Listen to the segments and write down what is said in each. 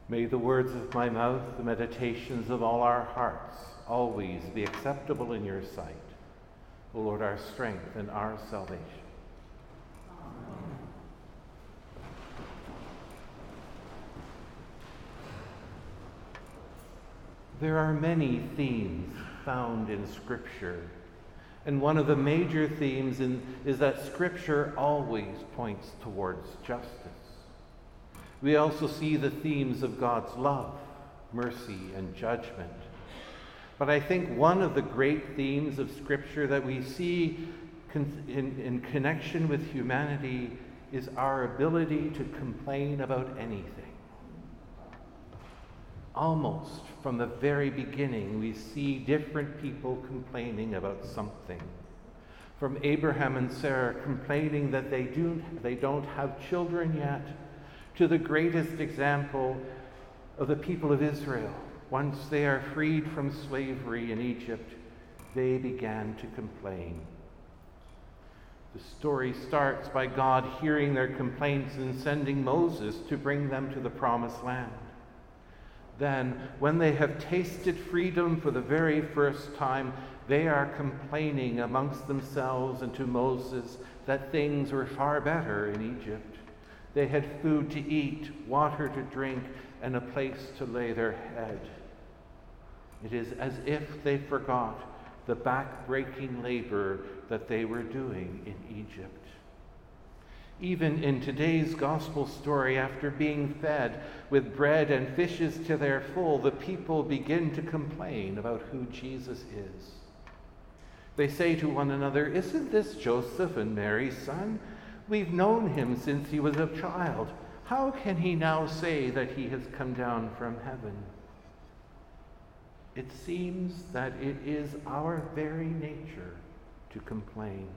May the words of my mouth, the meditations of all our hearts, always be acceptable in your sight, O Lord, our strength and our salvation. Amen. There are many themes found in Scripture, and one of the major themes is that Scripture always points towards justice. We also see the themes of God's love, mercy, and judgment. But I think one of the great themes of Scripture that we see in connection with humanity is our ability to complain about anything. Almost from the very beginning, we see different people complaining about something. From Abraham and Sarah complaining that they don't have children yet, to the greatest example of the people of Israel. Once they are freed from slavery in Egypt, they began to complain. The story starts by God hearing their complaints and sending Moses to bring them to the promised land. Then, when they have tasted freedom for the very first time, they are complaining amongst themselves and to Moses that things were far better in Egypt. They had food to eat, water to drink, and a place to lay their head. It is as if they forgot the back-breaking labor that they were doing in Egypt. Even in today's gospel story, after being fed with bread and fishes to their full, the people begin to complain about who Jesus is. They say to one another, "Isn't this Joseph and Mary's son? We've known him since he was a child. How can he now say that he has come down from heaven?" It seems that it is our very nature to complain.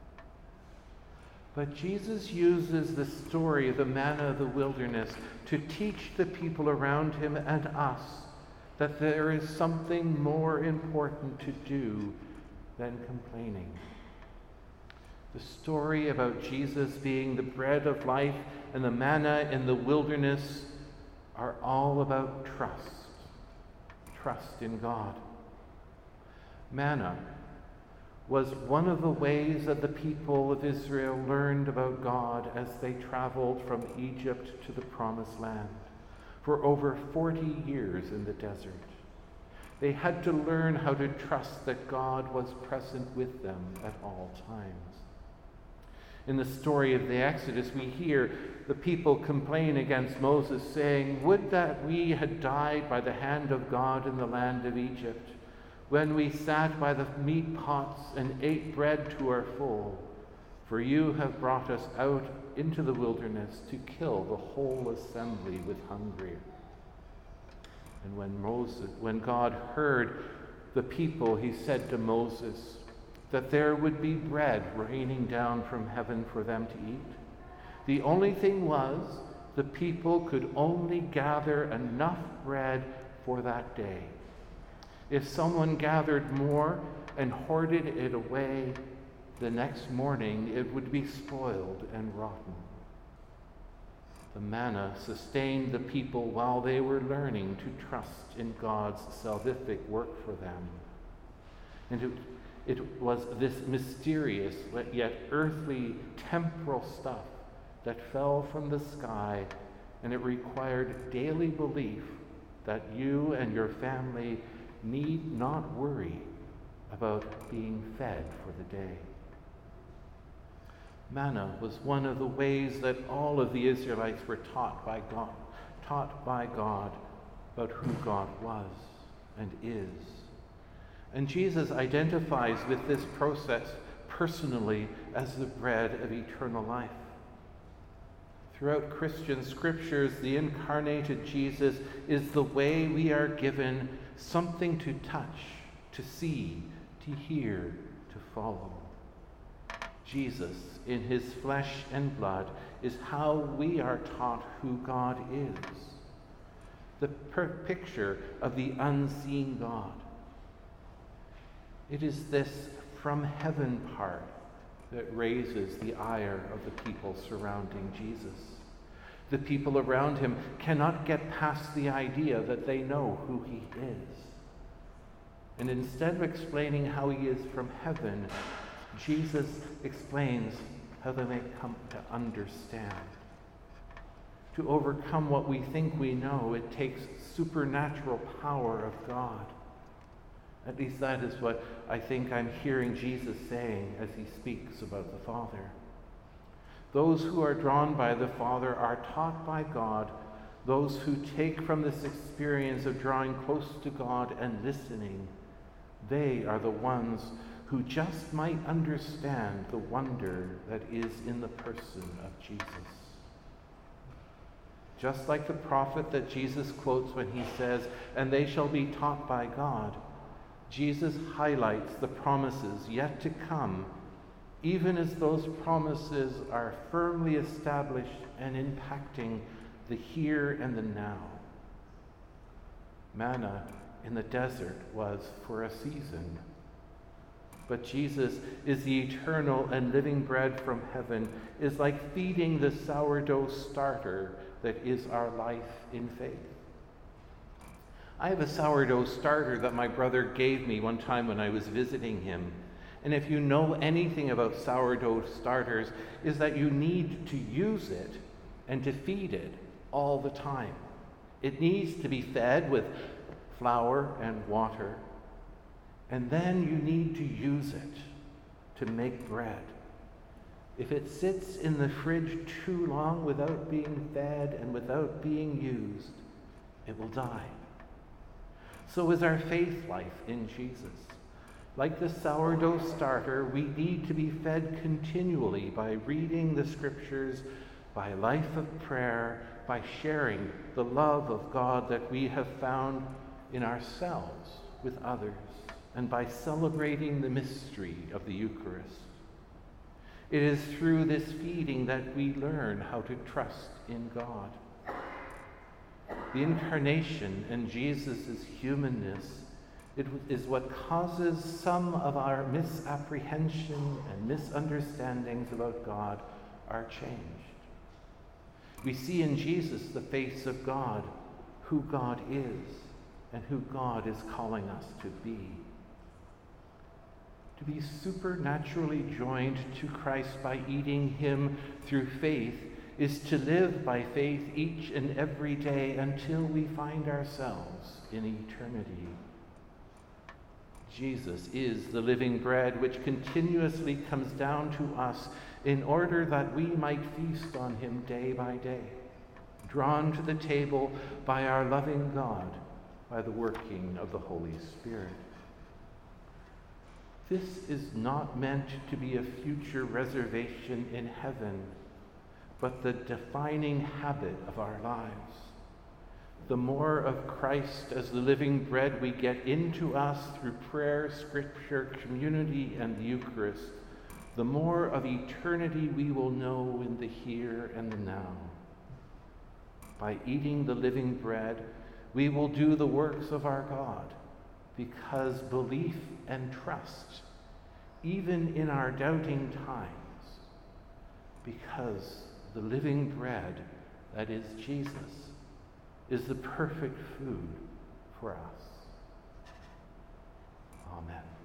But Jesus uses the story of the manna of the wilderness to teach the people around him and us that there is something more important to do than complaining. The story about Jesus being the bread of life and the manna in the wilderness are all about trust. Trust in God. Manna was one of the ways that the people of Israel learned about God as they traveled from Egypt to the Promised Land for over 40 years in the desert. They had to learn how to trust that God was present with them at all times. In the story of the Exodus, we hear the people complain against Moses, saying, "Would that we had died by the hand of God in the land of Egypt, when we sat by the meat pots and ate bread to our full. For you have brought us out into the wilderness to kill the whole assembly with hunger." And when God heard the people, he said to Moses that there would be bread raining down from heaven for them to eat. The only thing was, the people could only gather enough bread for that day. If someone gathered more and hoarded it away, the next morning it would be spoiled and rotten. The manna sustained the people while they were learning to trust in God's salvific work for them. And it was this mysterious yet earthly temporal stuff that fell from the sky, and it required daily belief that you and your family need not worry about being fed for the day. Manna was one of the ways that all of the Israelites were taught by God about who God was and is. And Jesus identifies with this process personally as the bread of eternal life. Throughout Christian scriptures, the incarnated Jesus is the way we are given something to touch, to see, to hear, to follow. Jesus, in his flesh and blood, is how we are taught who God is. The picture of the unseen God. It is this from heaven part that raises the ire of the people surrounding Jesus. The people around him cannot get past the idea that they know who he is. And instead of explaining how he is from heaven, Jesus explains how they may come to understand. To overcome what we think we know, it takes supernatural power of God. At least that is what I think I'm hearing Jesus saying as he speaks about the Father. Those who are drawn by the Father are taught by God. Those who take from this experience of drawing close to God and listening, they are the ones who just might understand the wonder that is in the person of Jesus. Just like the prophet that Jesus quotes when he says, "And they shall be taught by God," Jesus highlights the promises yet to come, even as those promises are firmly established and impacting the here and the now. Manna in the desert was for a season, but Jesus is the eternal and living bread from heaven, is like feeding the sourdough starter that is our life in faith. I have a sourdough starter that my brother gave me one time when I was visiting him. And if you know anything about sourdough starters, is that you need to use it and to feed it all the time. It needs to be fed with flour and water, and then you need to use it to make bread. If it sits in the fridge too long without being fed and without being used, it will die. So is our faith life in Jesus. Like the sourdough starter, we need to be fed continually by reading the scriptures, by a life of prayer, by sharing the love of God that we have found in ourselves with others, and by celebrating the mystery of the Eucharist. It is through this feeding that we learn how to trust in God. The incarnation and Jesus' humanness, it is what causes some of our misapprehension and misunderstandings about God are changed. We see in Jesus the face of God, who God is, and who God is calling us to be. To be supernaturally joined to Christ by eating him through faith is to live by faith each and every day until we find ourselves in eternity. Jesus is the living bread which continuously comes down to us in order that we might feast on him day by day, drawn to the table by our loving God, by the working of the Holy Spirit. This is not meant to be a future reservation in heaven, but the defining habit of our lives. The more of Christ as the living bread we get into us through prayer, scripture, community, and the Eucharist, the more of eternity we will know in the here and the now. By eating the living bread, we will do the works of our God, because belief and trust, even in our doubting times, because the living bread, that is Jesus, is the perfect food for us. Amen.